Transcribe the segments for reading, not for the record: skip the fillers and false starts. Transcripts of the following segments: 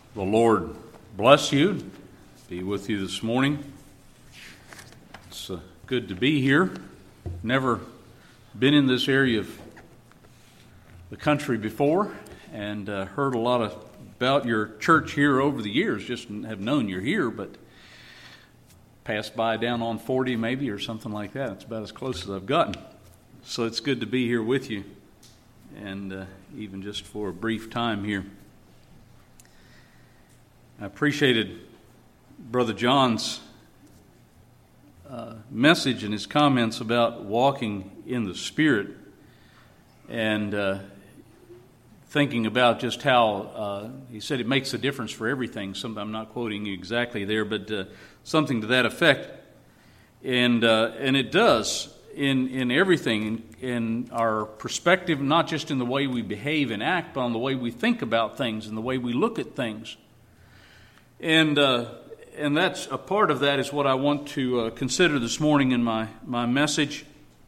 The Lord bless you, be with you this morning. It's good to be here. Never been in this area of the country before and heard a lot about your church here over the years. Just have known you're here, but passed by down on 40 maybe or something like that. It's about as close as I've gotten. So it's good to be here with you, and even just for a brief time here. I appreciated Brother John's message and his comments about walking in the Spirit, and thinking about just how he said it makes a difference for everything. I'm not quoting you exactly there, but something to that effect. And it does in everything, in our perspective, not just in the way we behave and act, but on the way we think about things and the way we look at things. And that's a part of that is what I want to consider this morning in my message.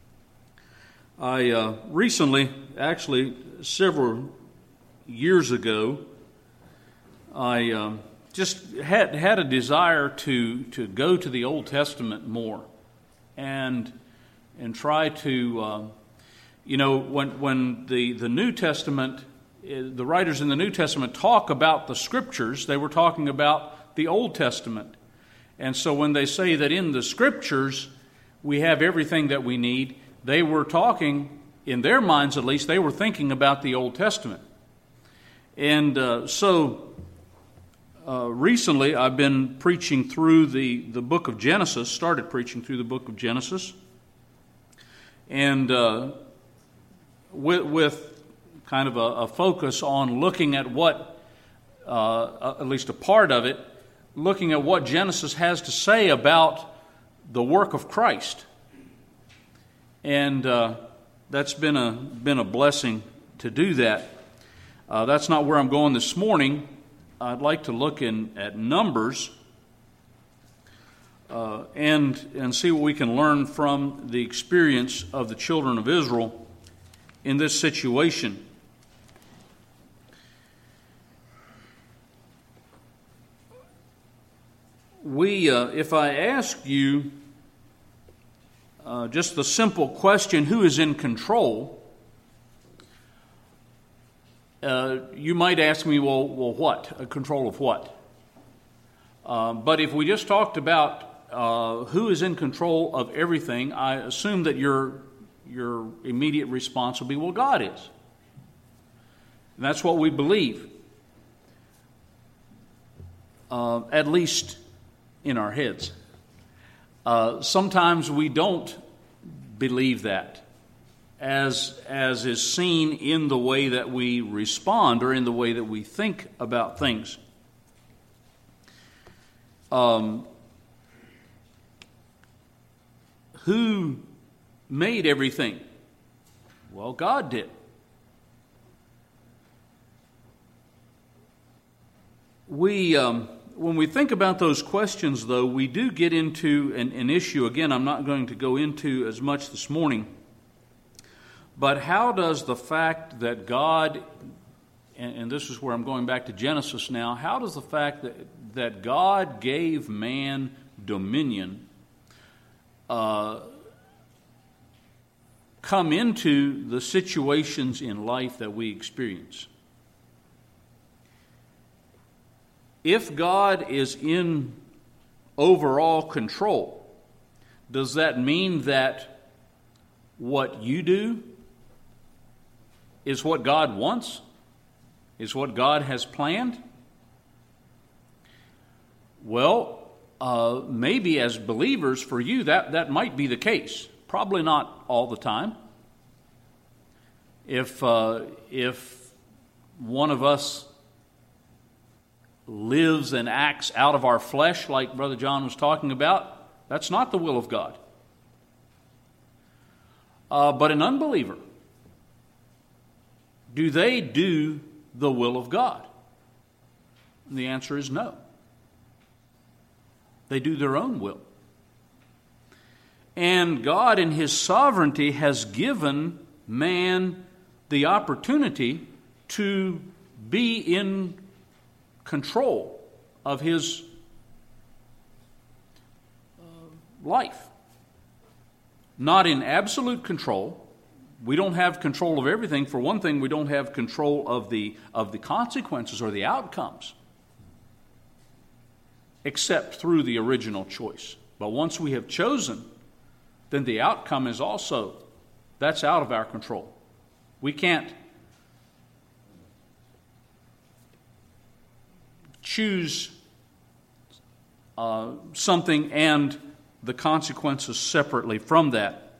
I recently, actually several years ago, I just had a desire to go to the Old Testament more and try to, when the New Testament, the writers in the New Testament talk about the Scriptures, they were talking about the Old Testament. And so when they say that in the Scriptures we have everything that we need, they were talking, in their minds at least, they were thinking about the Old Testament. And recently I've been preaching through the book of Genesis, started preaching through the book of Genesis, and with kind of a focus on looking at what, at least a part of it, looking at what Genesis has to say about the work of Christ. And that's been a blessing to do that. That's not where I'm going this morning. I'd like to look at Numbers and see what we can learn from the experience of the children of Israel in this situation. If I ask you just the simple question, who is in control? You might ask me, well, what? Control of what? But if we just talked about who is in control of everything, I assume that your immediate response will be, well, God is. And that's what we believe, at least in our heads. Sometimes we don't believe that, as is seen in the way that we respond or in the way that we think about things. Who made everything? Well, God did. When we think about those questions, though, we do get into an issue. Again, I'm not going to go into as much this morning. But how does the fact that God, and this is where I'm going back to Genesis now, how does the fact that God gave man dominion come into the situations in life that we experience? If God is in overall control, does that mean that what you do is what God wants? Is what God has planned? Well, maybe as believers for you that might be the case. Probably not all the time. If one of us lives and acts out of our flesh, like Brother John was talking about, that's not the will of God. But an unbeliever, do they do the will of God? And the answer is no. They do their own will. And God in His sovereignty has given man the opportunity to be in control of his life. Not in absolute control. We don't have control of everything. For one thing, we don't have control of the consequences or the outcomes, except through the original choice. But once we have chosen, then the outcome is also, that's out of our control. We can't choose something and the consequences separately from that.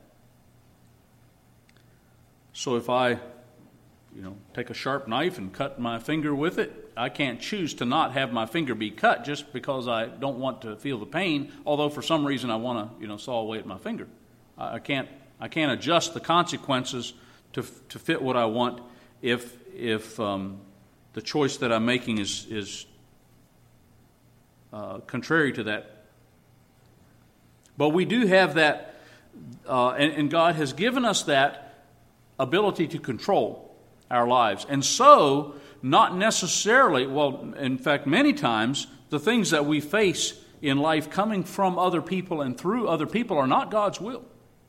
So if I, take a sharp knife and cut my finger with it, I can't choose to not have my finger be cut just because I don't want to feel the pain, although for some reason I want to, saw away at my finger. I can't adjust the consequences to fit what I want if the choice that I'm making is contrary to that. But we do have that, and God has given us that ability to control our lives. And so, not necessarily, in fact, many times, the things that we face in life coming from other people and through other people are not God's will.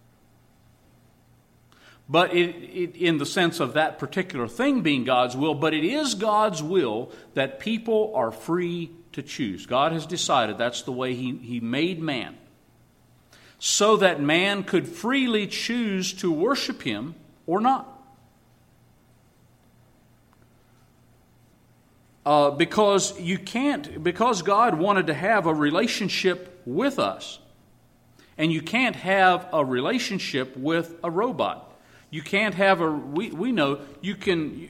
But in the sense of that particular thing being God's will, but it is God's will that people are free to choose. God has decided that's the way He made man, so that man could freely choose to worship Him or not. Because God wanted to have a relationship with us, and you can't have a relationship with a robot. You can't have we know you can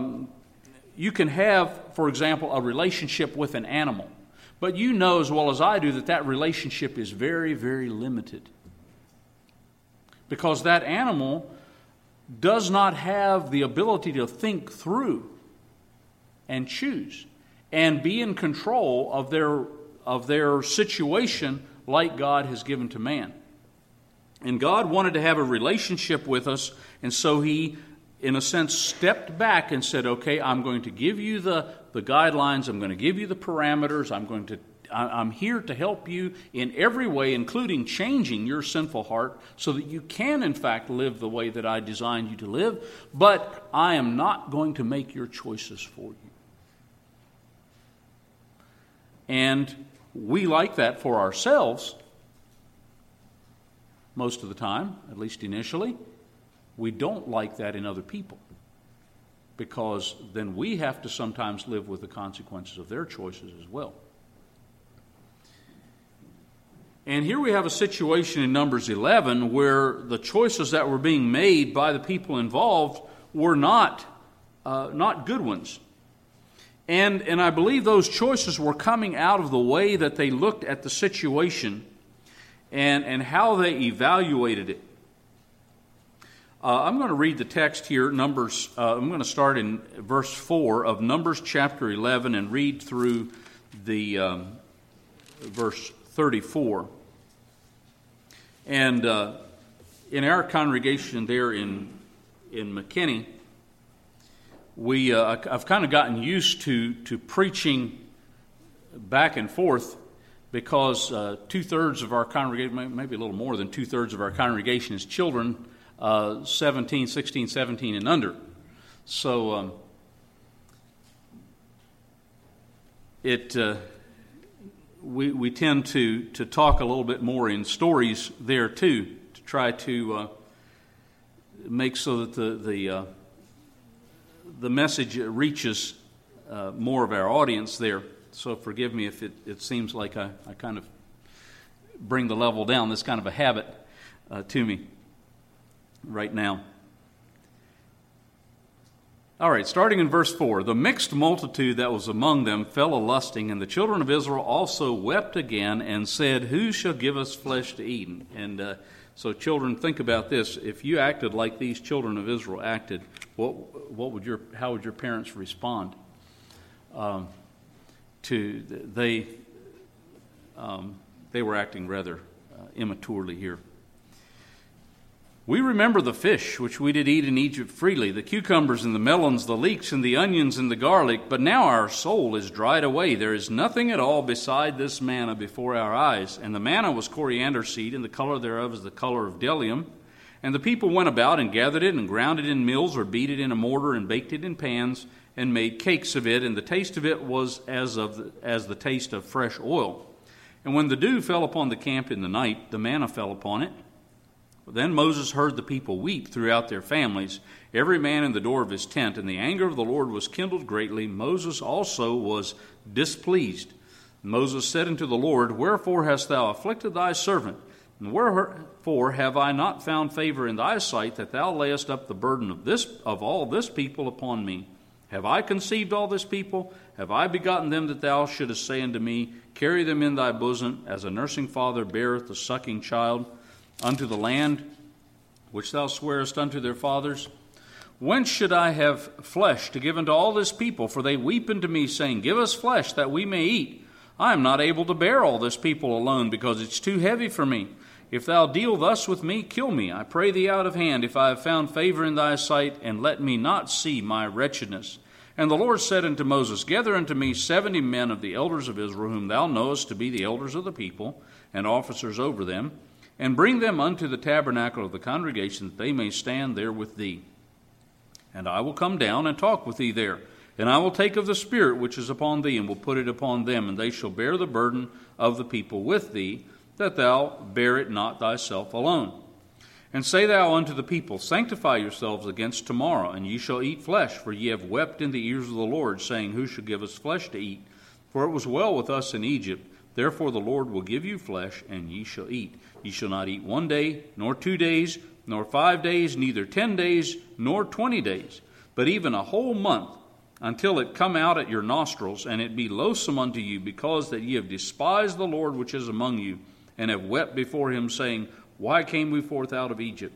have, for example, a relationship with an animal. But you know as well as I do that relationship is very, very limited. Because that animal does not have the ability to think through and choose and be in control of their situation like God has given to man. And God wanted to have a relationship with us, and so He, in a sense, stepped back and said, okay, I'm going to give you the guidelines, I'm going to give you the parameters, I'm here to help you in every way, including changing your sinful heart so that you can, in fact, live the way that I designed you to live, but I am not going to make your choices for you. And we like that for ourselves most of the time, at least initially. We don't like that in other people, because then we have to sometimes live with the consequences of their choices as well. And here we have a situation in Numbers 11 where the choices that were being made by the people involved were not good ones. And I believe those choices were coming out of the way that they looked at the situation and how they evaluated it. I'm going to read the text here, Numbers. I'm going to start in verse 4 of Numbers chapter 11 and read through the verse 34. And in our congregation there in McKinney, I've kind of gotten used to preaching back and forth, because 2/3 of our congregation, maybe a little more than 2/3 of our congregation is children, 16, 17 and under. So we tend to talk a little bit more in stories there too, to try to make so that the message reaches more of our audience there. So forgive me if it seems like I kind of bring the level down. That's kind of a habit to me right now. All right, starting in verse 4. The mixed multitude that was among them fell a-lusting, and the children of Israel also wept again and said, who shall give us flesh to eat? And so children, think about this. If you acted like these children of Israel acted, how would your parents respond? They were acting rather immaturely here. We remember the fish which we did eat in Egypt freely, the cucumbers and the melons, the leeks and the onions and the garlic, but now our soul is dried away. There is nothing at all beside this manna before our eyes. And the manna was coriander seed, and the color thereof is the color of bdellium. And the people went about and gathered it and ground it in mills or beat it in a mortar and baked it in pans and made cakes of it. And the taste of it was as the taste of fresh oil. And when the dew fell upon the camp in the night, the manna fell upon it. Then Moses heard the people weep throughout their families, every man in the door of his tent, and the anger of the Lord was kindled greatly. Moses also was displeased. Moses said unto the Lord, Wherefore hast thou afflicted thy servant? And wherefore have I not found favor in thy sight, that thou layest up the burden of all this people upon me? Have I conceived all this people? Have I begotten them, that thou shouldest say unto me, Carry them in thy bosom, as a nursing father beareth the sucking child, unto the land which thou swarest unto their fathers? Whence should I have flesh to give unto all this people? For they weep unto me, saying, Give us flesh, that we may eat. I am not able to bear all this people alone, because it's too heavy for me. If thou deal thus with me, kill me, I pray thee, out of hand, if I have found favor in thy sight, and let me not see my wretchedness. And the Lord said unto Moses, Gather unto me 70 men of the elders of Israel, whom thou knowest to be the elders of the people, and officers over them, and bring them unto the tabernacle of the congregation, that they may stand there with thee. And I will come down and talk with thee there. And I will take of the Spirit which is upon thee, and will put it upon them, and they shall bear the burden of the people with thee, that thou bear it not thyself alone. And say thou unto the people, Sanctify yourselves against tomorrow, and ye shall eat flesh, for ye have wept in the ears of the Lord, saying, Who shall give us flesh to eat? For it was well with us in Egypt. Therefore the Lord will give you flesh, and ye shall eat. Ye shall not eat 1 day, nor 2 days, nor 5 days, neither 10 days, nor 20 days, but even a whole month, until it come out at your nostrils, and it be loathsome unto you, because that ye have despised the Lord which is among you, and have wept before him, saying, Why came we forth out of Egypt?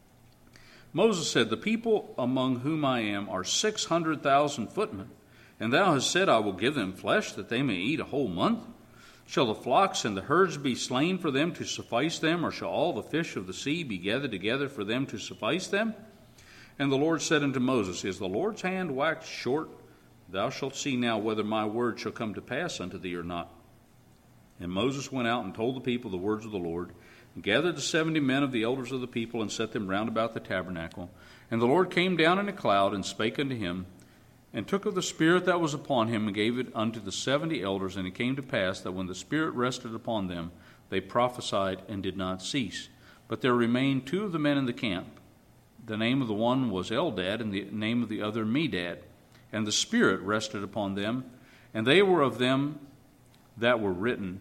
Moses said, The people among whom I am are 600,000 footmen, and thou hast said, I will give them flesh, that they may eat a whole month. Shall the flocks and the herds be slain for them to suffice them, or shall all the fish of the sea be gathered together for them to suffice them? And the Lord said unto Moses, Is the Lord's hand waxed short? Thou shalt see now whether my word shall come to pass unto thee or not. And Moses went out and told the people the words of the Lord, and gathered the 70 men of the elders of the people, and set them round about the tabernacle. And the Lord came down in a cloud, and spake unto him, and took of the Spirit that was upon him, and gave it unto the 70 elders. And it came to pass that when the Spirit rested upon them, they prophesied and did not cease. But there remained 2 of the men in the camp. The name of the one was Eldad, and the name of the other Medad. And the Spirit rested upon them, and they were of them that were written,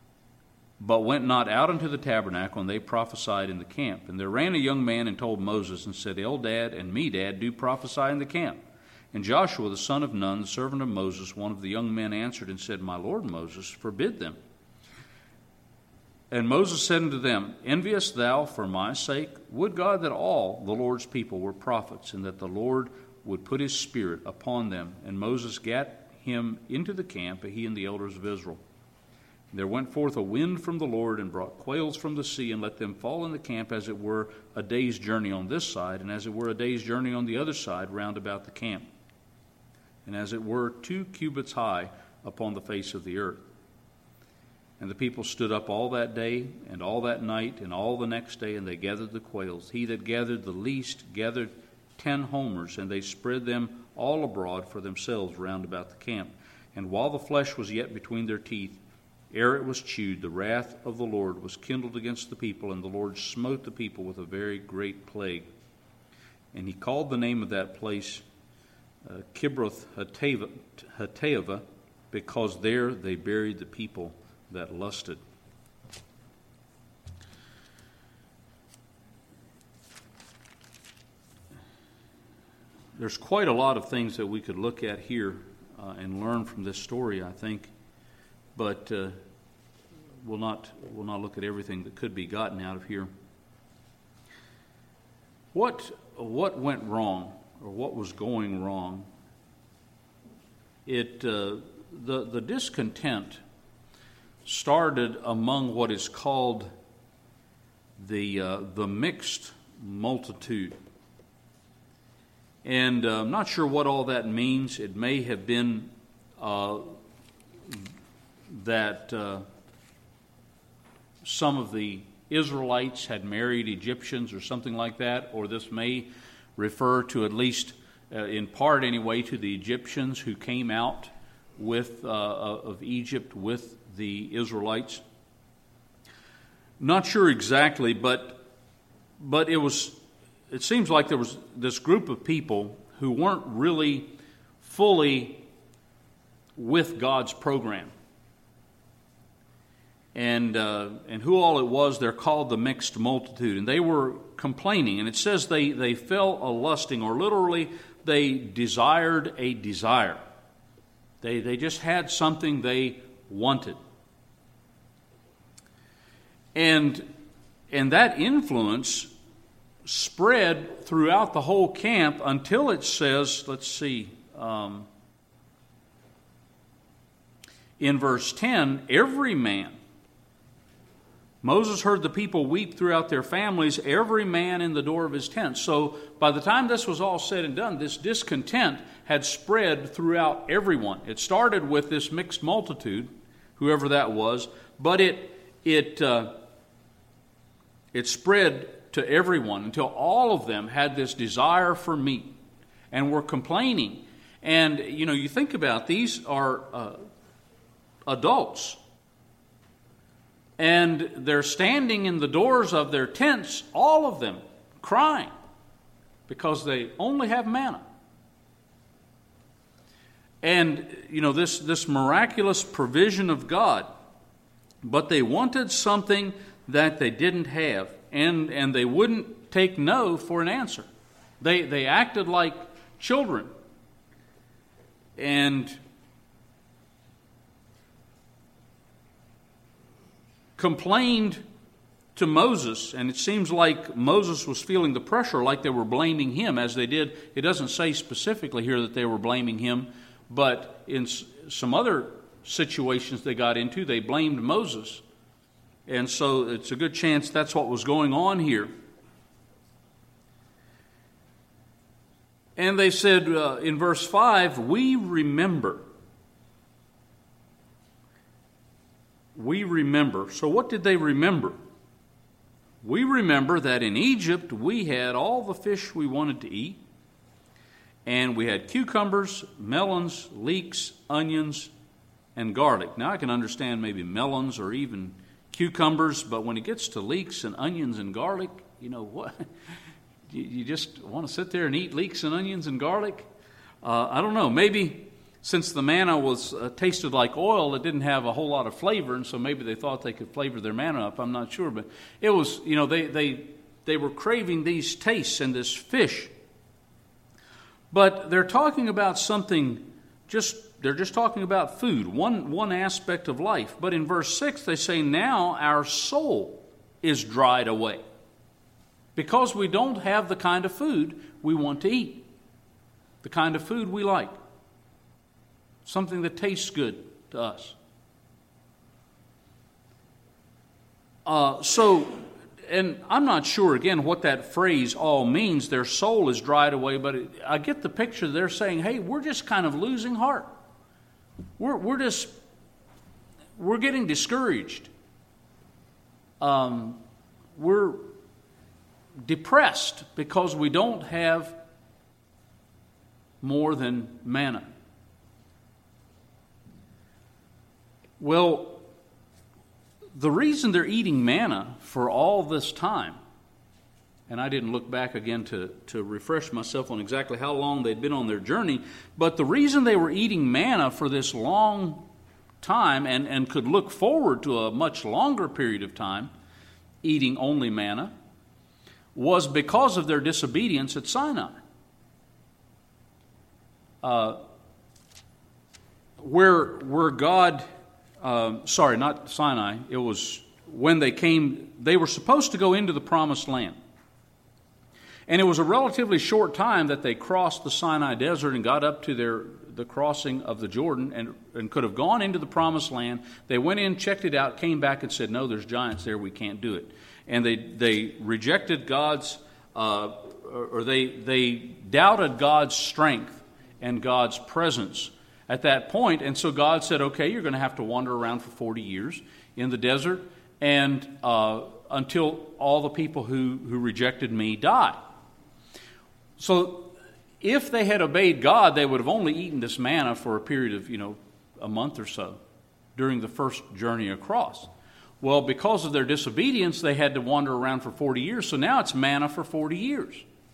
but went not out into the tabernacle, and they prophesied in the camp. And there ran a young man and told Moses, and said, Eldad and Medad do prophesy in the camp. And Joshua the son of Nun, the servant of Moses, one of the young men, answered and said, My Lord Moses, forbid them. And Moses said unto them, Enviest thou for my sake? Would God that all the Lord's people were prophets, and that the Lord would put his Spirit upon them. And Moses gat him into the camp, he and the elders of Israel. And there went forth a wind from the Lord, and brought quails from the sea, and let them fall in the camp, as it were a day's journey on this side, and as it were a day's journey on the other side, round about the camp, and as it were 2 cubits high upon the face of the earth. And the people stood up all that day, and all that night, and all the next day, and they gathered the quails. He that gathered the least gathered 10 homers, and they spread them all abroad for themselves round about the camp. And while the flesh was yet between their teeth, ere it was chewed, the wrath of the Lord was kindled against the people, and the Lord smote the people with a very great plague. And he called the name of that place Kibroth Hattaavah, because there they buried the people that lusted. There's quite a lot of things that we could look at here and learn from this story, I think, but we'll not look at everything that could be gotten out of here. What went wrong, or what was going wrong? The discontent started among what is called the mixed multitude. And I'm not sure what all that means. It may have been that some of the Israelites had married Egyptians or something like that, or this may refer to, at least in part anyway, to the Egyptians who came out of Egypt with the Israelites. Not sure exactly, but it seems like there was this group of people who weren't really fully with God's program. And who all it was, they're called the mixed multitude. And they were complaining. And it says they fell a-lusting, or literally they desired a desire. They just had something they wanted. And that influence spread throughout the whole camp until it says, let's see, in verse 10, every man. Moses heard the people weep throughout their families, every man in the door of his tent. So by the time this was all said and done, this discontent had spread throughout everyone. It started with this mixed multitude, whoever that was, but it spread to everyone until all of them had this desire for meat and were complaining. And, you think about these are adults. And they're standing in the doors of their tents, all of them, crying because they only have manna. And, this miraculous provision of God, but they wanted something that they didn't have, and they wouldn't take no for an answer. They acted like children. And complained to Moses, and it seems like Moses was feeling the pressure, like they were blaming him, as they did. It doesn't say specifically here that they were blaming him, but in some other situations they got into, they blamed Moses. And so it's a good chance that's what was going on here. And they said in verse 5, we remember. We remember. So what did they remember? We remember that in Egypt we had all the fish we wanted to eat, and we had cucumbers, melons, leeks, onions, and garlic. Now I can understand maybe melons or even cucumbers, but when it gets to leeks and onions and garlic, what? You just want to sit there and eat leeks and onions and garlic? I don't know. Maybe since the manna was tasted like oil, it didn't have a whole lot of flavor, and so maybe they thought they could flavor their manna up. I'm not sure, but it was, they were craving these tastes and this fish. But they're talking about something, they're just talking about food, one aspect of life. But in verse 6, they say, now our soul is dried away because we don't have the kind of food we want to eat, the kind of food we like. Something that tastes good to us. And I'm not sure, again, what that phrase all means, their soul is dried away, but I get the picture. They're saying, hey, we're just kind of losing heart. We're getting discouraged. We're depressed because we don't have more than manna. Well, the reason they're eating manna for all this time, and I didn't look back again to refresh myself on exactly how long they'd been on their journey, but the reason they were eating manna for this long time and could look forward to a much longer period of time eating only manna was because of their disobedience at Sinai. Where God... sorry, not Sinai. It was when they came, they were supposed to go into the promised land. And it was a relatively short time that they crossed the Sinai desert and got up to the crossing of the Jordan and could have gone into the promised land. They went in, checked it out, came back and said, no, there's giants there, we can't do it. And they rejected God's or they doubted God's strength and God's presence at that point. And so God said, okay, you're going to have to wander around for 40 years in the desert and until all the people who rejected me die. So if they had obeyed God, they would have only eaten this manna for a period of, a month or so during the first journey across. Well, because of their disobedience, they had to wander around for 40 years. So now it's manna for 40 years.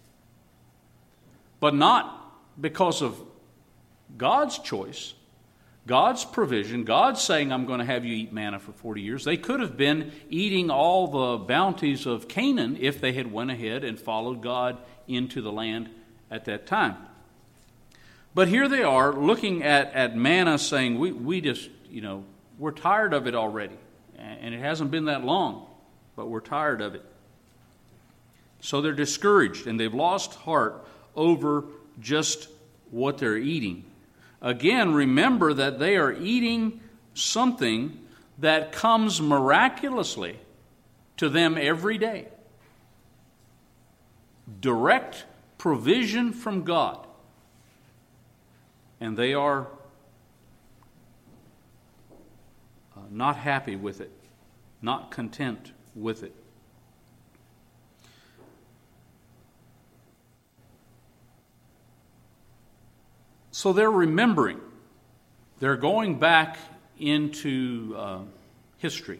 But not because of God's choice, God's provision, God saying, I'm going to have you eat manna for 40 years. They could have been eating all the bounties of Canaan if they had went ahead and followed God into the land at that time. But here they are looking at manna saying, we just, we're tired of it already. And it hasn't been that long, but we're tired of it. So they're discouraged and they've lost heart over just what they're eating. Again, remember that they are eating something that comes miraculously to them every day. Direct provision from God. And they are not happy with it, not content with it. So they're remembering. They're going back into history.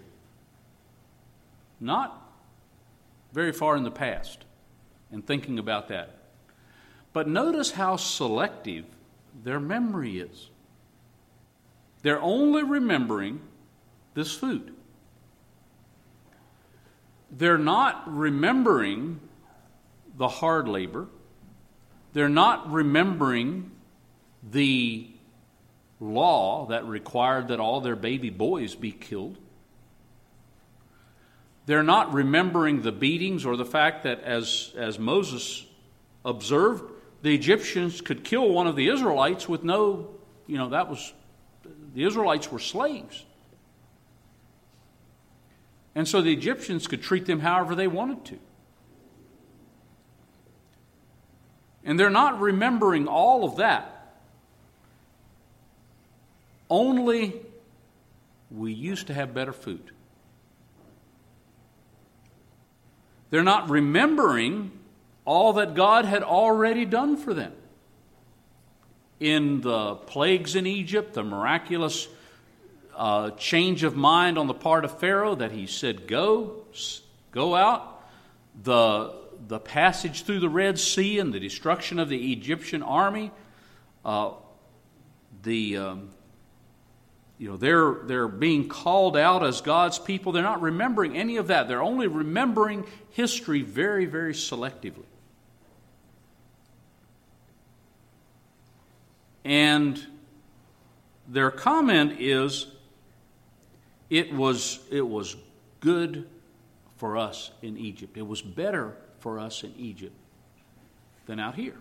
Not very far in the past, and thinking about that. But notice how selective their memory is. They're only remembering this food. They're not remembering the hard labor. They're not remembering the law that required that all their baby boys be killed. They're not remembering the beatings or the fact that, as Moses observed, the Egyptians could kill one of the Israelites with no, the Israelites were slaves. And so the Egyptians could treat them however they wanted to. And they're not remembering all of that. Only we used to have better food. They're not remembering all that God had already done for them. In the plagues in Egypt, the miraculous change of mind on the part of Pharaoh that he said, go out. The passage through the Red Sea and the destruction of the Egyptian army. They're being called out as God's people. They're not remembering any of that. They're only remembering history very, very selectively. And their comment is, it was good for us in Egypt. It was better for us in Egypt than out here.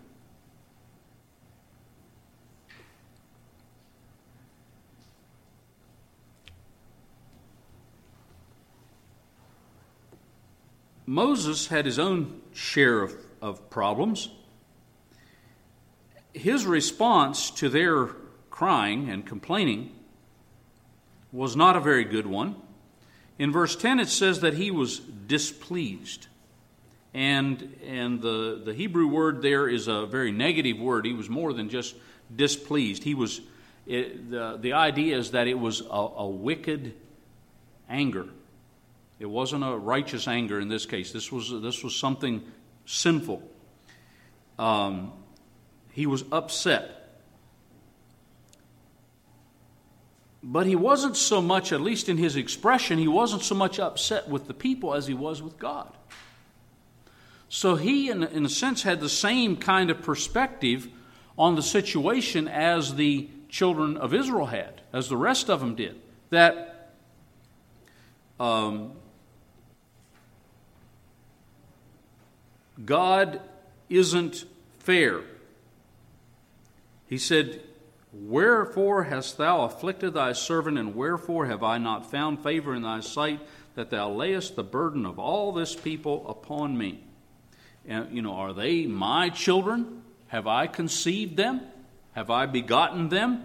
Moses had his own share of problems. His response to their crying and complaining was not a very good one. In verse 10 it says that he was displeased. And the Hebrew word there is a very negative word. He was more than just displeased. The idea is that it was a wicked anger. It wasn't a righteous anger in this case. This was something sinful. He was upset. But he wasn't so much, at least in his expression, he wasn't so much upset with the people as he was with God. So he, in a sense, had the same kind of perspective on the situation as the children of Israel had, as the rest of them did. That God isn't fair. He said, "Wherefore hast thou afflicted thy servant, and wherefore have I not found favor in thy sight, that thou layest the burden of all this people upon me?" Are they my children? Have I conceived them? Have I begotten them?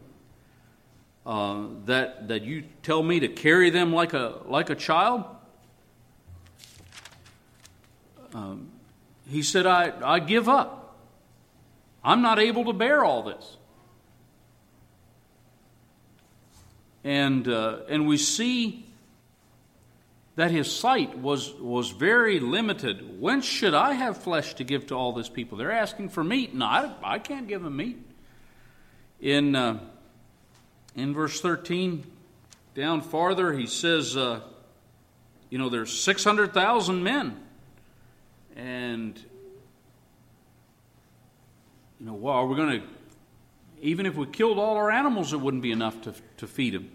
That you tell me to carry them like a child? He said, I give up. I'm not able to bear all this. And we see that his sight was very limited. Whence should I have flesh to give to all this people? They're asking for meat. No, I can't give them meat. In verse 13, down farther, he says, there's 600,000 men. And, are we going to, even if we killed all our animals, it wouldn't be enough to feed them.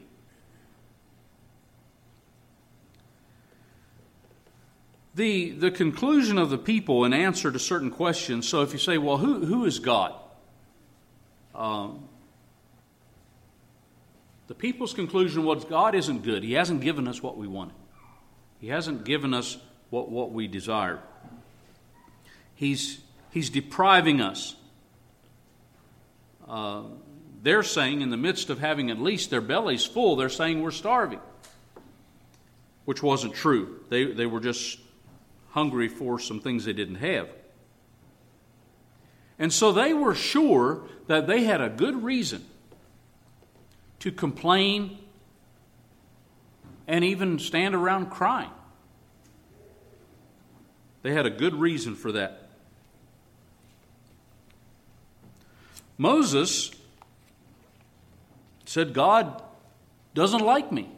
The conclusion of the people in answer to certain questions, so if you say, well, who is God? The people's conclusion was God isn't good. He hasn't given us what we wanted. He hasn't given us what we desired. He's depriving us. They're saying, in the midst of having at least their bellies full, they're saying we're starving, which wasn't true. They were just hungry for some things they didn't have. And so they were sure that they had a good reason to complain and even stand around crying. They had a good reason for that. Moses said, God doesn't like me.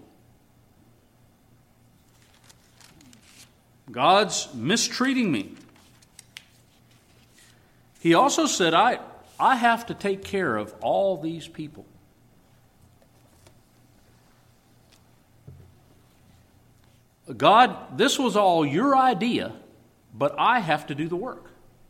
God's mistreating me. He also said, I have to take care of all these people. God, this was all your idea, but I have to do the work.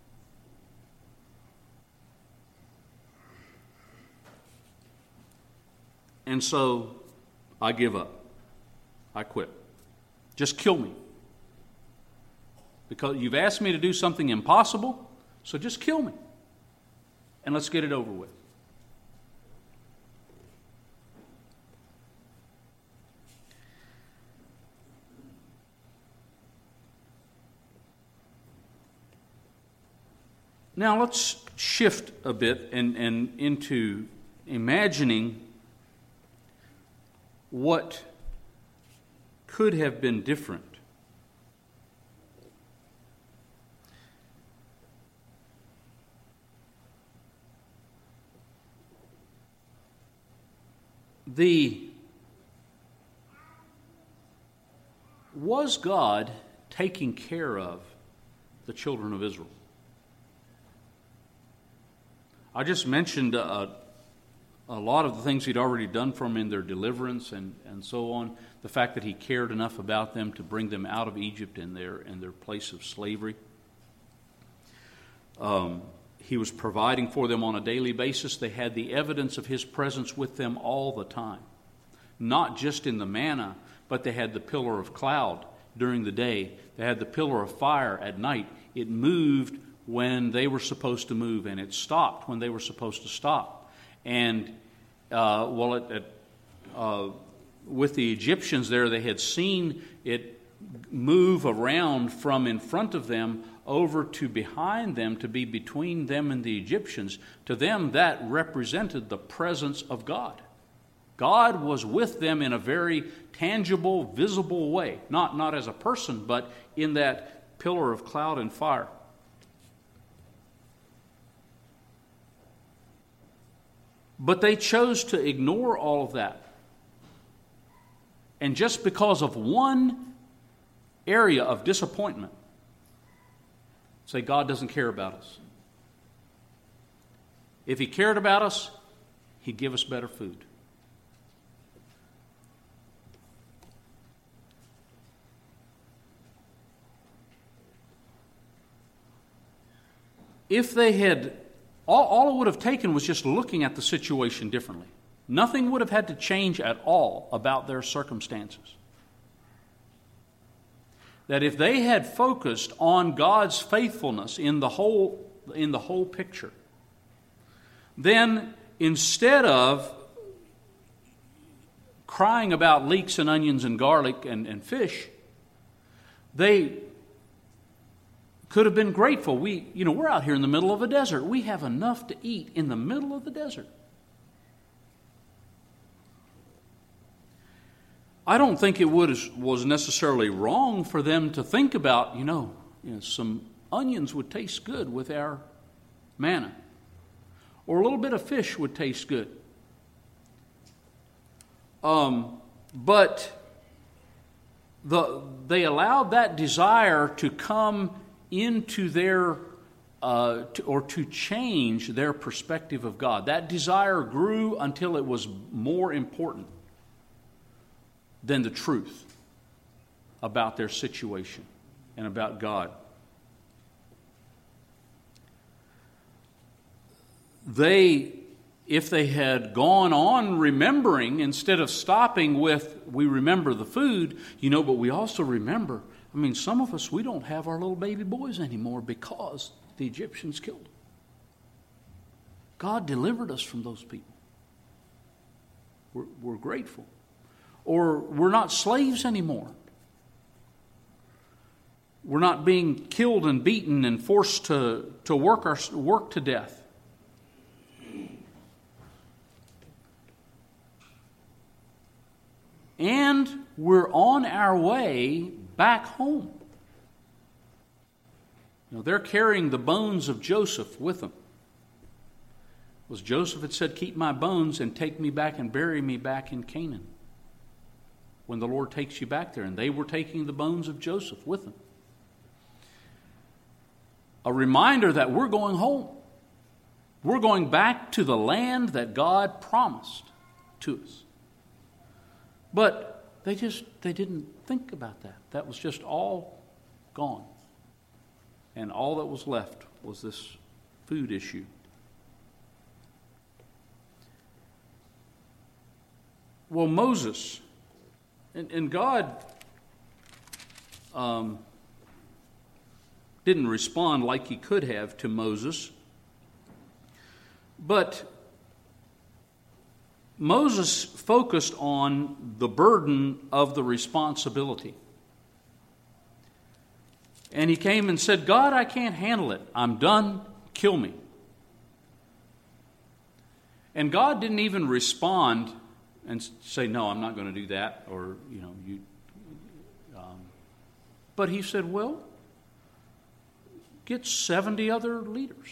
And so I give up. I quit. Just kill me. Because you've asked me to do something impossible, so just kill me. And let's get it over with. Now let's shift a bit and into imagining what could have been different. Was God taking care of the children of Israel? I just mentioned a lot of the things he'd already done for them in their deliverance and so on. The fact that he cared enough about them to bring them out of Egypt and their place of slavery. He was providing for them on a daily basis. They had the evidence of his presence with them all the time. Not just in the manna, but they had the pillar of cloud during the day. They had the pillar of fire at night. It moved when they were supposed to move, and it stopped when they were supposed to stop. And with the Egyptians there, they had seen it move around from in front of them over to behind them to be between them and the Egyptians. To them, that represented the presence of God. God was with them in a very tangible, visible way. Not as a person, but in that pillar of cloud and fire. But they chose to ignore all of that. And just because of one area of disappointment, say God doesn't care about us. If he cared about us, he'd give us better food. If they had, all it would have taken was just looking at the situation differently. Nothing would have had to change at all about their circumstances. that if they had focused on God's faithfulness in the whole picture, then instead of crying about leeks and onions and garlic and fish, they could have been grateful. We're out here in the middle of a desert. We have enough to eat in the middle of the desert. I don't think it was necessarily wrong for them to think about, some onions would taste good with our manna, or a little bit of fish would taste good. But they allowed that desire to come into their, or to change their perspective of God. That desire grew until it was more important than the truth about their situation and about God. If they had gone on remembering, instead of stopping with, we remember the food, but we also remember, some of us, we don't have our little baby boys anymore because the Egyptians killed them. God delivered us from those people. We're grateful. Or we're not slaves anymore. We're not being killed and beaten and forced to work to death. And we're on our way back home. They're carrying the bones of Joseph with them. Because Joseph had said, keep my bones and take me back and bury me back in Canaan, when the Lord takes you back there. And they were taking the bones of Joseph with them. A reminder that we're going home. We're going back to the land that God promised to us. But they didn't think about that. That was just all gone. And all that was left was this food issue. Well, Moses, and God didn't respond like he could have to Moses, but Moses focused on the burden of the responsibility. And he came and said, God, I can't handle it. I'm done. Kill me. And God didn't even respond and say, no, I'm not going to do that. Or, but he said, well, get 70 other leaders.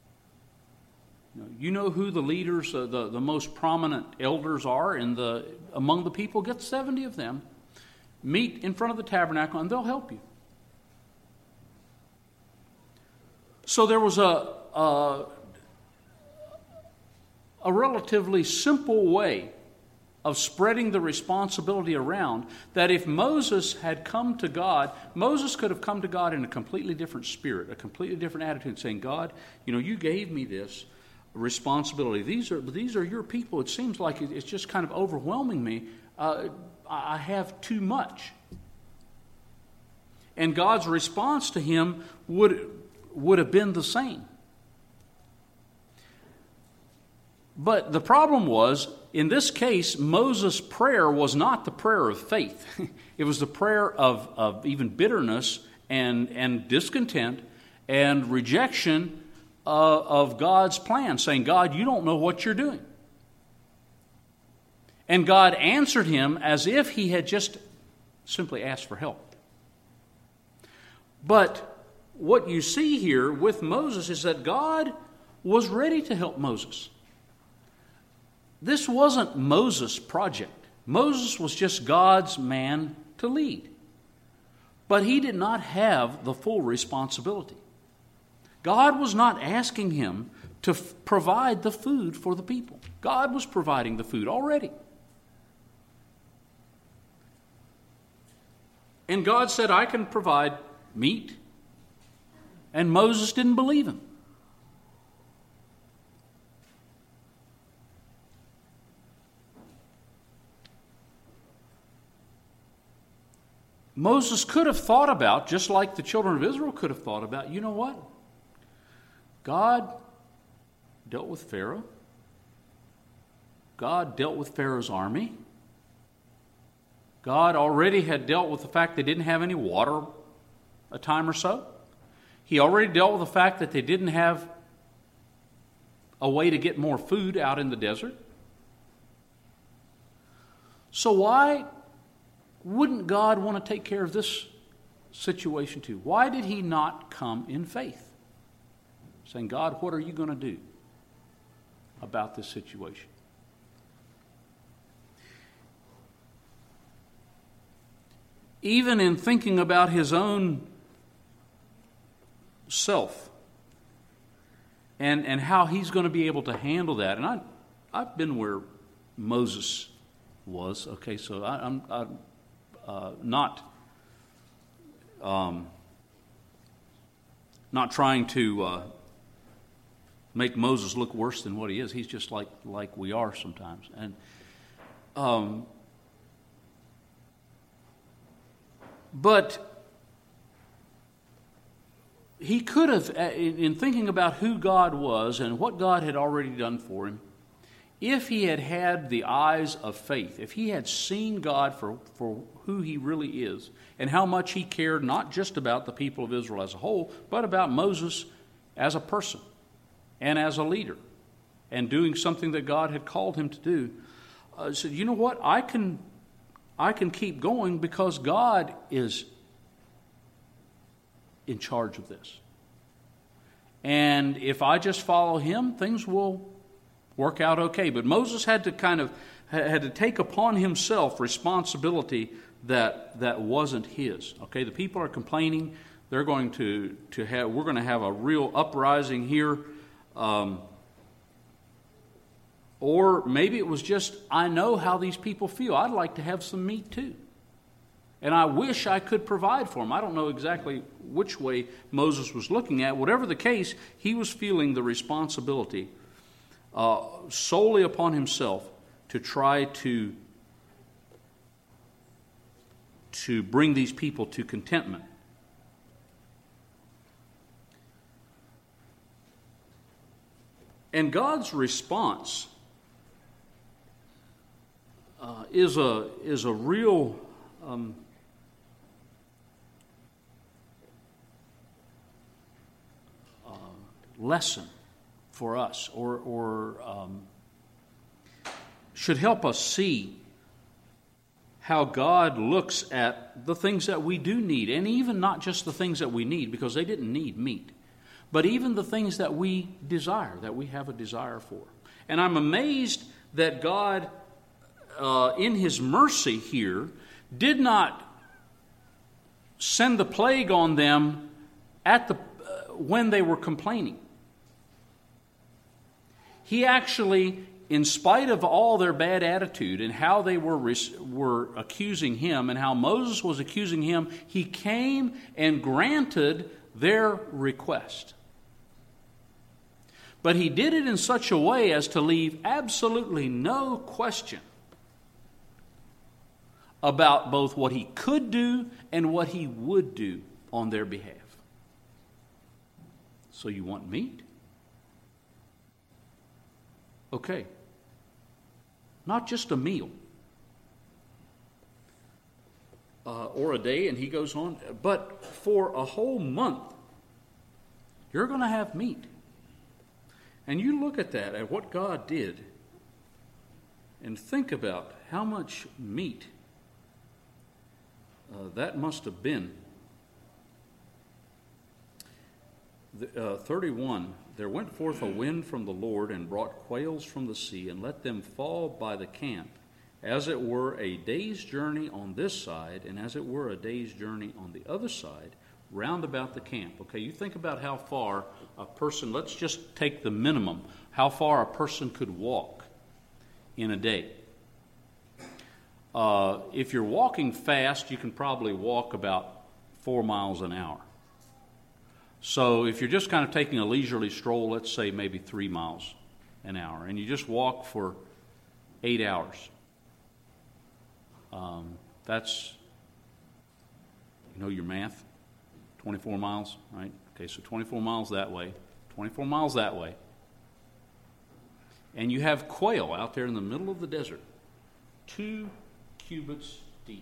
You know who the leaders, the most prominent elders are among the people. Get 70 of them. Meet in front of the tabernacle and they'll help you. So there was a relatively simple way of spreading the responsibility around, that if Moses had come to God, Moses could have come to God in a completely different spirit, a completely different attitude, saying, God, you gave me this responsibility. These are your people. It seems like it's just kind of overwhelming me. I have too much. And God's response to him would have been the same. But the problem was, in this case, Moses' prayer was not the prayer of faith. It was the prayer of even bitterness and discontent and rejection of God's plan, saying, God, you don't know what you're doing. And God answered him as if he had just simply asked for help. But what you see here with Moses is that God was ready to help Moses. This wasn't Moses' project. Moses was just God's man to lead. But he did not have the full responsibility. God was not asking him to provide the food for the people. God was providing the food already. And God said, I can provide meat. And Moses didn't believe him. Moses could have thought about, just like the children of Israel could have thought about, you know what? God dealt with Pharaoh. God dealt with Pharaoh's army. God already had dealt with the fact they didn't have any water a time or so. He already dealt with the fact that they didn't have a way to get more food out in the desert. So why wouldn't God want to take care of this situation too? Why did he not come in faith? Saying, God, what are you going to do about this situation? Even in thinking about his own self and how he's going to be able to handle that. And I've been where Moses was. Okay, so I'm not trying to make Moses look worse than what he is. He's just like we are sometimes. And but he could have, in thinking about who God was and what God had already done for him, if he had had the eyes of faith, if he had seen God for who he really is and how much he cared not just about the people of Israel as a whole, but about Moses as a person and as a leader and doing something that God had called him to do, said, you know what, I can keep going because God is in charge of this. And if I just follow him, things will work out okay. But Moses had to take upon himself responsibility that wasn't his. Okay, the people are complaining. They're going to have. We're going to have a real uprising here. Or maybe it was just, I know how these people feel. I'd like to have some meat too. And I wish I could provide for them. I don't know exactly which way Moses was looking at. Whatever the case, he was feeling the responsibility solely upon himself to try to bring these people to contentment. And God's response is a real lesson for us, or should help us see how God looks at the things that we do need, and even not just the things that we need, because they didn't need meat, but even the things that we desire, that we have a desire for. And I'm amazed that God, in his mercy here, did not send the plague on them when they were complaining. He actually, in spite of all their bad attitude and how they were accusing him and how Moses was accusing him, he came and granted their request. But he did it in such a way as to leave absolutely no question about both what he could do and what he would do on their behalf. So you want meat? Okay. Not just a meal or a day, and he goes on, but for a whole month, you're going to have meat. And you look at that, at what God did, and think about how much meat that must have been. 31, there went forth a wind from the Lord and brought quails from the sea and let them fall by the camp, as it were a day's journey on this side and as it were a day's journey on the other side, round about the camp. Okay, you think about how far a person, let's just take the minimum, how far a person could walk in a day. If you're walking fast, you can probably walk about 4 miles an hour. So if you're just kind of taking a leisurely stroll, let's say maybe 3 miles an hour, and you just walk for 8 hours, that's You know your math? 24 miles, right? Okay, so 24 miles that way, 24 miles that way. And you have quail out there in the middle of the desert, 2 cubits deep.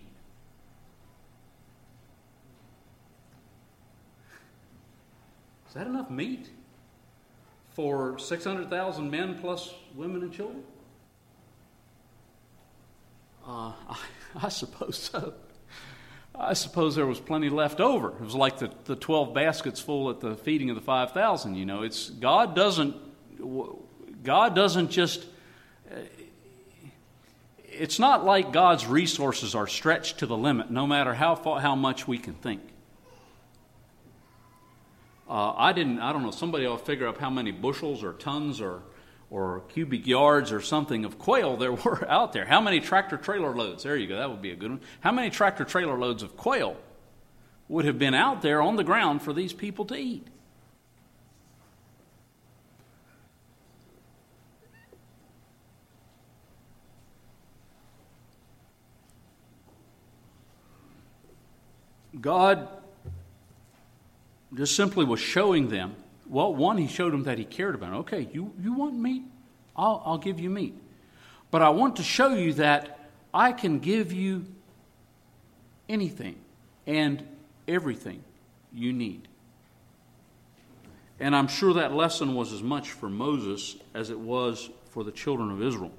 Is that enough meat for 600,000 men plus women and children? I suppose so. I suppose there was plenty left over. It was like the 12 baskets full at the feeding of the 5,000. You know, it's God doesn't just. It's not like God's resources are stretched to the limit, no matter how much we can think. I don't know. Somebody will figure out how many bushels or tons or cubic yards or something of quail there were out there. How many tractor-trailer loads? There you go. That would be a good one. How many tractor-trailer loads of quail would have been out there on the ground for these people to eat? God just simply was showing them. Well, one, he showed them that he cared about it. Okay, you want meat? I'll give you meat. But I want to show you that I can give you anything and everything you need. And I'm sure that lesson was as much for Moses as it was for the children of Israel.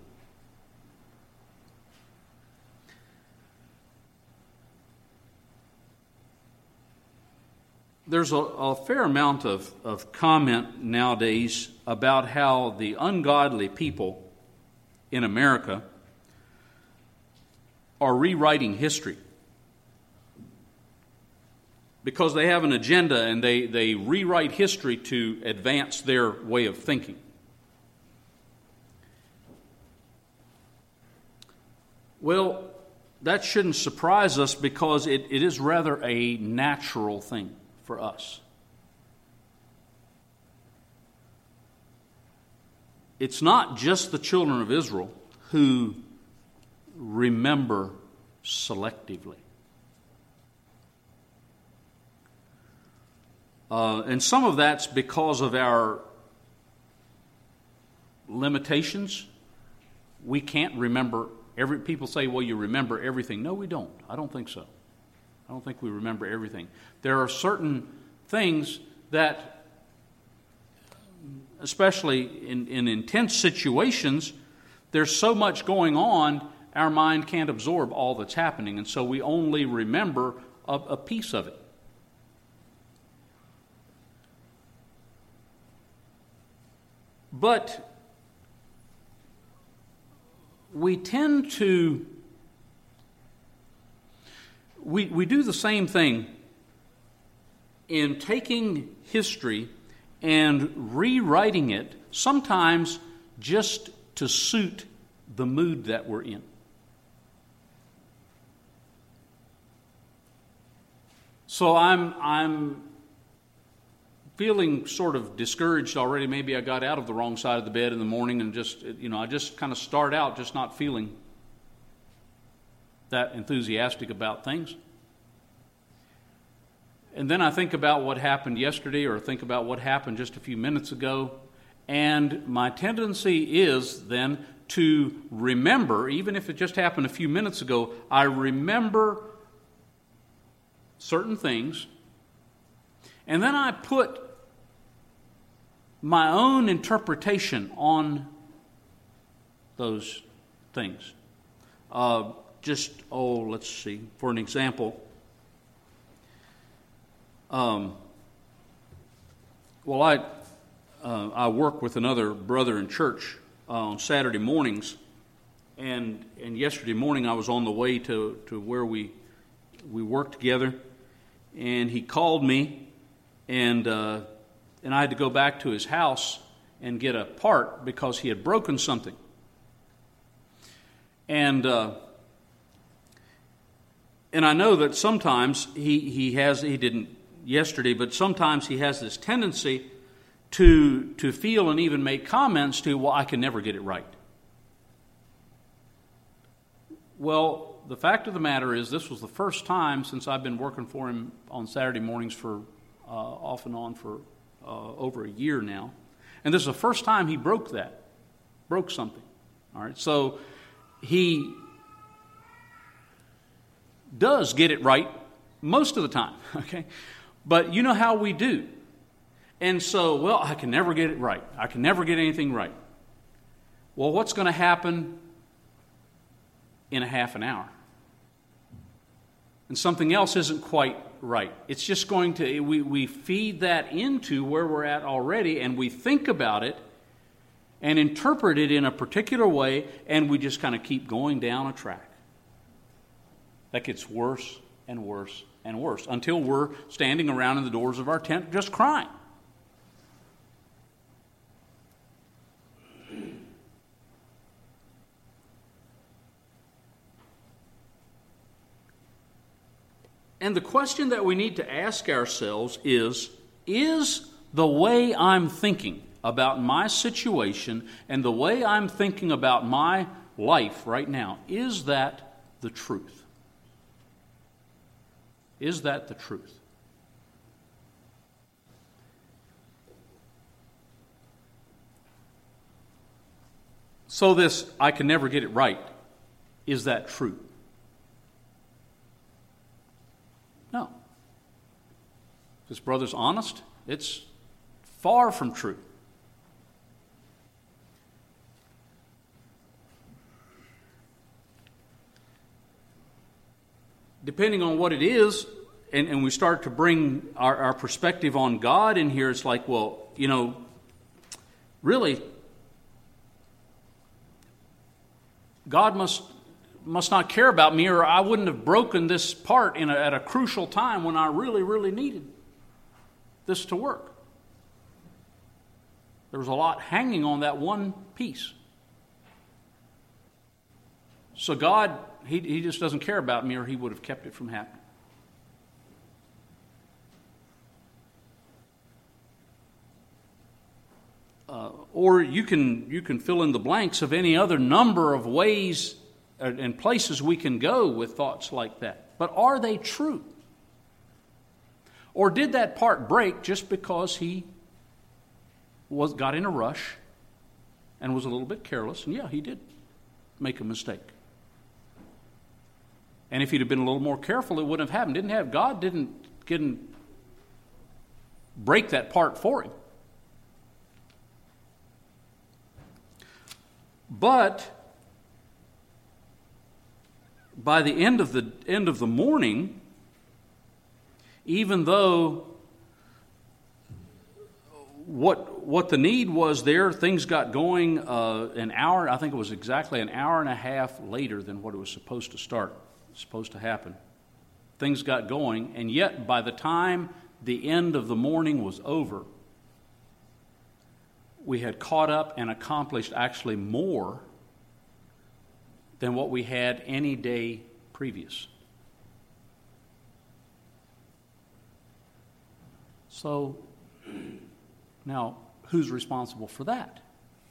There's a fair amount of comment nowadays about how the ungodly people in America are rewriting history because they have an agenda and they rewrite history to advance their way of thinking. Well, that shouldn't surprise us because it is rather a natural thing for us. It's not just the children of Israel who remember selectively. And some of that's because of our limitations. We can't remember people say, well, you remember everything. No, we don't. I don't think so. I don't think we remember everything. There are certain things that, especially in intense situations, there's so much going on, our mind can't absorb all that's happening, and so we only remember a piece of it. But we tend to We do the same thing in taking history and rewriting it, sometimes just to suit the mood that we're in. So I'm feeling sort of discouraged already. Maybe I got out of the wrong side of the bed in the morning and I just kind of start out just not feeling that enthusiastic about things. And then I think about what happened yesterday or think about what happened just a few minutes ago, and my tendency is then to remember, even if it just happened a few minutes ago, I remember certain things, and then I put my own interpretation on those things. Let's see. For an example, I work with another brother in church on Saturday mornings, and yesterday morning I was on the way to where we work together, and he called me, and I had to go back to his house and get a part because he had broken something, and I know that sometimes he didn't yesterday, but sometimes he has this tendency to feel and even make comments to, well, I can never get it right. Well, the fact of the matter is this was the first time since I've been working for him on Saturday mornings for off and on for over a year now. And this is the first time he broke something. All right, so he does get it right most of the time, okay? But you know how we do. And so, well, I can never get it right. I can never get anything right. Well, what's going to happen in a half an hour? And something else isn't quite right. It's just going to, we feed that into where we're at already, and we think about it and interpret it in a particular way, and we just kind of keep going down a track. That gets worse and worse and worse until we're standing around in the doors of our tent just crying. And the question that we need to ask ourselves is the way I'm thinking about my situation and the way I'm thinking about my life right now, is that the truth? Is that the truth? So this, I can never get it right, is that true? No. If this brother's honest, it's far from true. Depending on what it is, and we start to bring our perspective on God in here, it's like, well, really, God must not care about me, or I wouldn't have broken this part at a crucial time when I really, really needed this to work. There was a lot hanging on that one piece. So God, He just doesn't care about me, or He would have kept it from happening. Or you can fill in the blanks of any other number of ways and places we can go with thoughts like that. But are they true? Or did that part break just because he got in a rush and was a little bit careless? And yeah, he did make a mistake. And if he'd have been a little more careful, it wouldn't have happened. God didn't break that part for him. But by the end of the morning, even though what the need was there, things got going an hour. I think it was exactly an hour and a half later than what it was supposed to happen. Things got going, and yet by the time the end of the morning was over, we had caught up and accomplished actually more than what we had any day previous. So, now, who's responsible for that?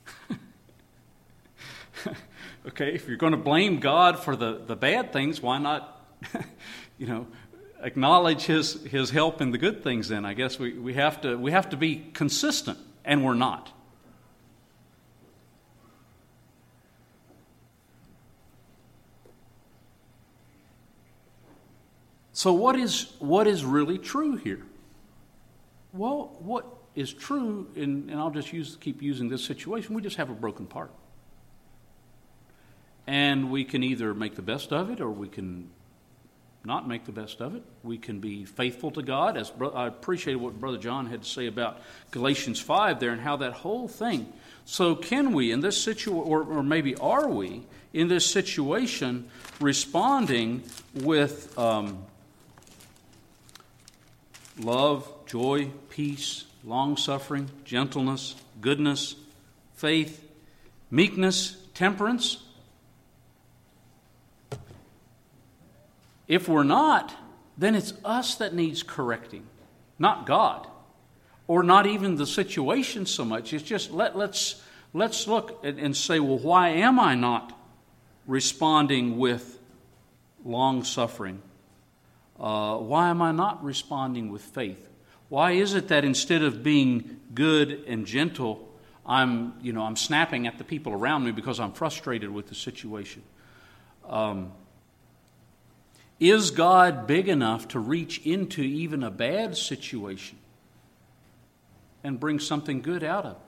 Okay, if you're going to blame God for the bad things, why not, acknowledge His help in the good things then? I guess we have to be consistent, and we're not. So what is really true here? Well, what is true, and I'll just keep using this situation, we just have a broken part. And we can either make the best of it, or we can not make the best of it. We can be faithful to God. As I appreciate what Brother John had to say about Galatians 5 there, and how that whole thing. So can we, in this situation, or maybe are we, in this situation, responding with love, joy, peace, long-suffering, gentleness, goodness, faith, meekness, temperance? If we're not, then it's us that needs correcting, not God, or not even the situation so much. It's just let's look and say, well, why am I not responding with long-suffering? Why am I not responding with faith? Why is it that instead of being good and gentle, I'm snapping at the people around me because I'm frustrated with the situation? Is God big enough to reach into even a bad situation and bring something good out of it?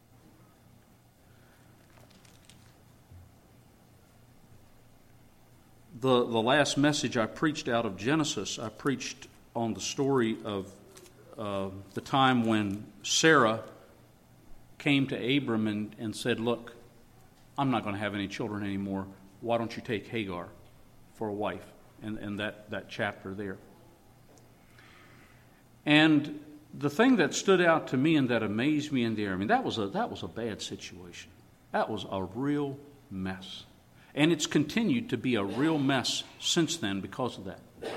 The last message I preached out of Genesis, I preached on the story of the time when Sarah came to Abram and said, look, I'm not going to have any children anymore. Why don't you take Hagar for a wife? And that chapter there. And the thing that stood out to me and that amazed me in there, that was a bad situation. That was a real mess. And it's continued to be a real mess since then because of that.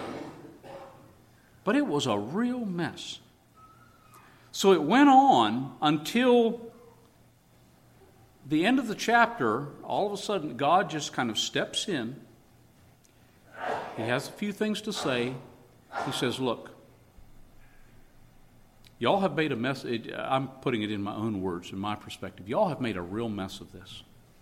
But it was a real mess. So it went on until the end of the chapter. All of a sudden, God just kind of steps in. He has a few things to say. He says, look, y'all have made a mess. I'm putting it in my own words, in my perspective. Y'all have made a real mess of this.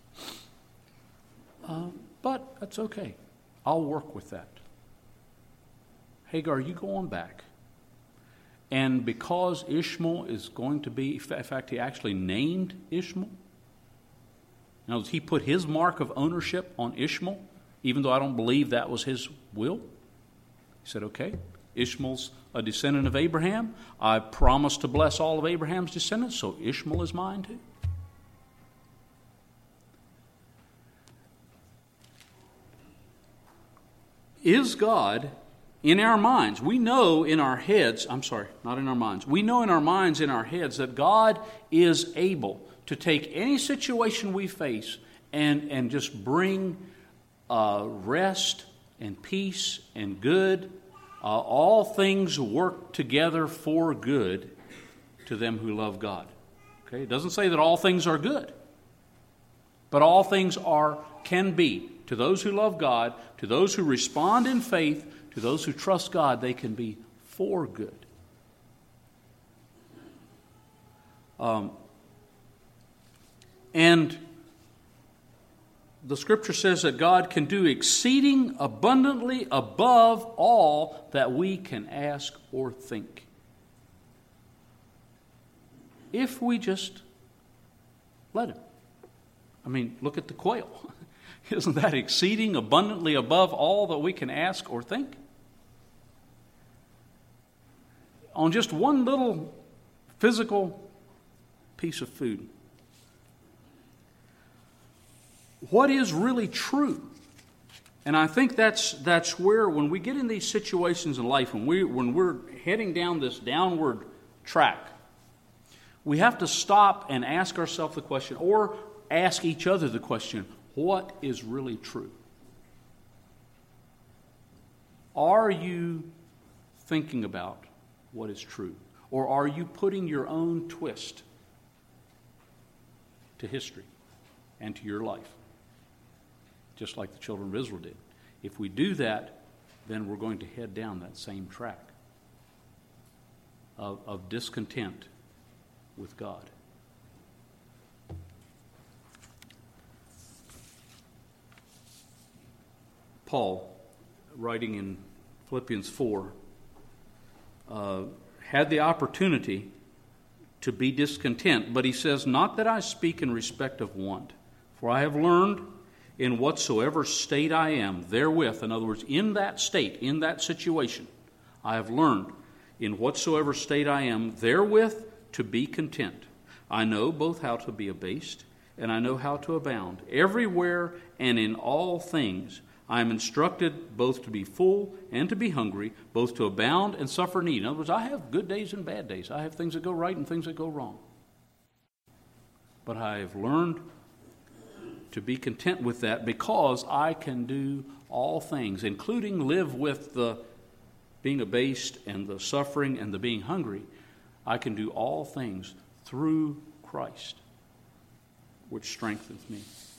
But that's okay. I'll work with that. Hagar, you go on back. And because Ishmael is going to be, in fact, he actually named Ishmael. Now, he put his mark of ownership on Ishmael, even though I don't believe that was his will. He said, okay, Ishmael's a descendant of Abraham. I promised to bless all of Abraham's descendants, so Ishmael is mine too. Is God in our minds? We know in our heads, not in our minds. We know in our minds, in our heads, that God is able to take any situation we face and just bring rest and peace and good. All things work together for good to them who love God. Okay, it doesn't say that all things are good, but all things can be. To those who love God, to those who respond in faith, to those who trust God, they can be for good. And the Scripture says that God can do exceeding abundantly above all that we can ask or think. If we just let Him. Look at the quail. Isn't that exceeding abundantly above all that we can ask or think? On just one little physical piece of food. What is really true? And I think that's where, when we get in these situations in life, when we're heading down this downward track, we have to stop and ask ourselves the question, or ask each other the question, what is really true? Are you thinking about what is true? Or are you putting your own twist to history and to your life? Just like the children of Israel did. If we do that, then we're going to head down that same track of discontent with God. Paul, writing in Philippians 4, had the opportunity to be discontent, but he says, not that I speak in respect of want, for I have learned in whatsoever state I am, therewith, in other words, in that state, in that situation, I have learned in whatsoever state I am, therewith to be content. I know both how to be abased, and I know how to abound. Everywhere and in all things I am instructed both to be full and to be hungry, both to abound and suffer need. In other words, I have good days and bad days. I have things that go right and things that go wrong. But I have learned to be content with that because I can do all things, including live with the being abased and the suffering and the being hungry. I can do all things through Christ, which strengthens me.